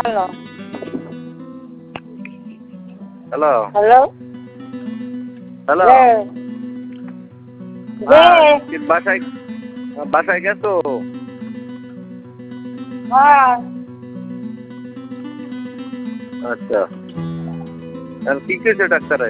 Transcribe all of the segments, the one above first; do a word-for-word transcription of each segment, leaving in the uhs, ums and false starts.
Hello hello hello hello রে কি বাসায় বাসায় গেছো? হ্যাঁ আচ্ছা আর কি কইছে ডাক্তারে?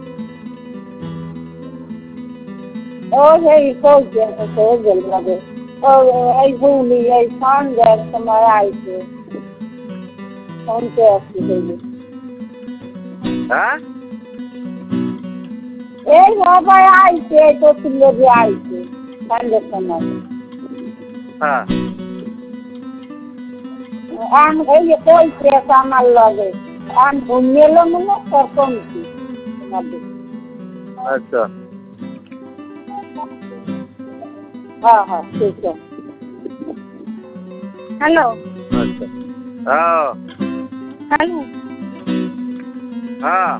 ও সেই কইছে সেই লাগে ও এই ভুলি এই সন্ধ্যার সময় আইছে সন্ধ্যে আসছে দেখি হ্যাঁ এই সবাই আইছে তো তুলে দিয়ে আইছে সন্ধ্যের সময় হ্যাঁ আম এই যে কইছে আমার লগে আম ঘুমিয়েলো মনে তোর কমছি আচ্ছা হ্যাঁ হ্যাঁ ঠিক আছে হ্যালো আচ্ছা হ্যাঁ হ্যালো হ্যাঁ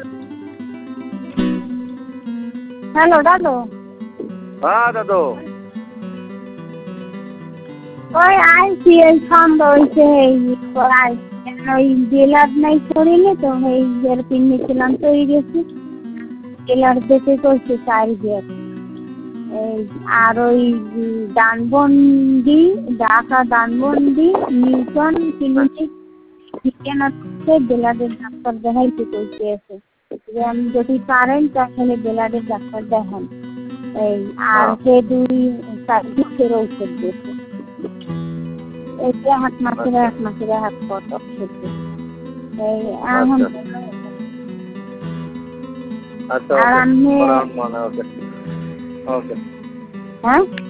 হ্যালো দাদু হ্যাঁ দাদু ওই আইছি এই সন্ধ্যা হয়েছে এই ওই জেলার নাই শরীরে তো এই জের কিনেছিলাম তো এই গেছি জেলার দেখে করছে চার জের এই আর ওই দানবন্দি ঢাকা দানবন্দি নিউটন ক্লিনিক ঠিকানাতে বেলাদের ডাক্তার দেখাইতে করতে আছে যে আমি যদি পারেন তাহলে বেলাদের ডাক্তার দেখান এই আর সে দুই সার্ভিসের ঔষধ দিয়েছে এই হাত মাসের এক মাসের হাত কত ওষুধ এই এখন আচ্ছা আর আমি ওকে ওকে হ্যাঁ